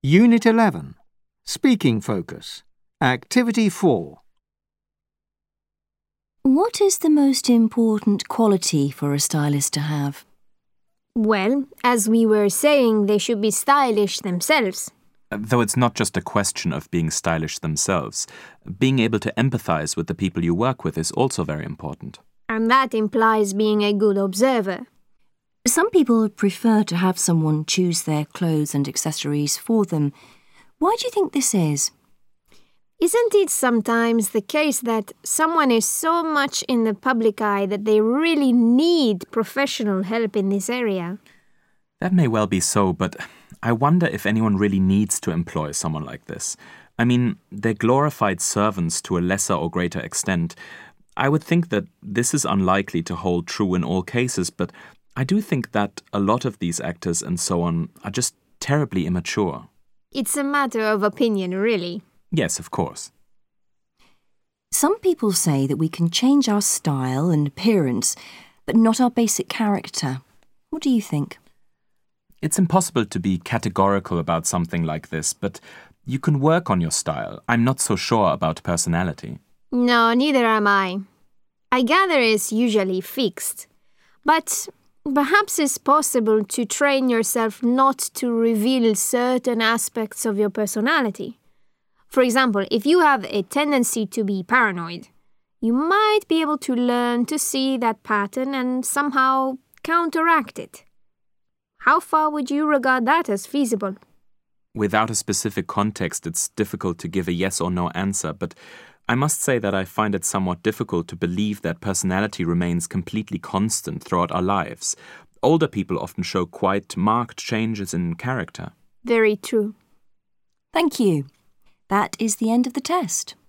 Unit 11. Speaking Focus. Activity 4. What is the most important quality for a stylist to have? Well, as we were saying, they should be stylish themselves. Though it's not just a question of being stylish themselves. Being able to empathize with the people you work with is also very important. And that implies being a good observer. Some people prefer to have someone choose their clothes and accessories for them. Why do you think this is? Isn't it sometimes the case that someone is so much in the public eye that they really need professional help in this area? That may well be so, but I wonder if anyone really needs to employ someone like this. I mean, they're glorified servants to a lesser or greater extent. I would think that this is unlikely to hold true in all cases, but I do think that a lot of these actors and so on are just terribly immature. It's a matter of opinion, really. Yes, of course. Some people say that we can change our style and appearance, but not our basic character. What do you think? It's impossible to be categorical about something like this, but you can work on your style. I'm not so sure about personality. No, neither am I. I gather it's usually fixed. But perhaps it's possible to train yourself not to reveal certain aspects of your personality. For example, if you have a tendency to be paranoid, you might be able to learn to see that pattern and somehow counteract it. How far would you regard that as feasible? Without a specific context, it's difficult to give a yes or no answer, but I must say that I find it somewhat difficult to believe that personality remains completely constant throughout our lives. Older people often show quite marked changes in character. Very true. Thank you. That is the end of the test.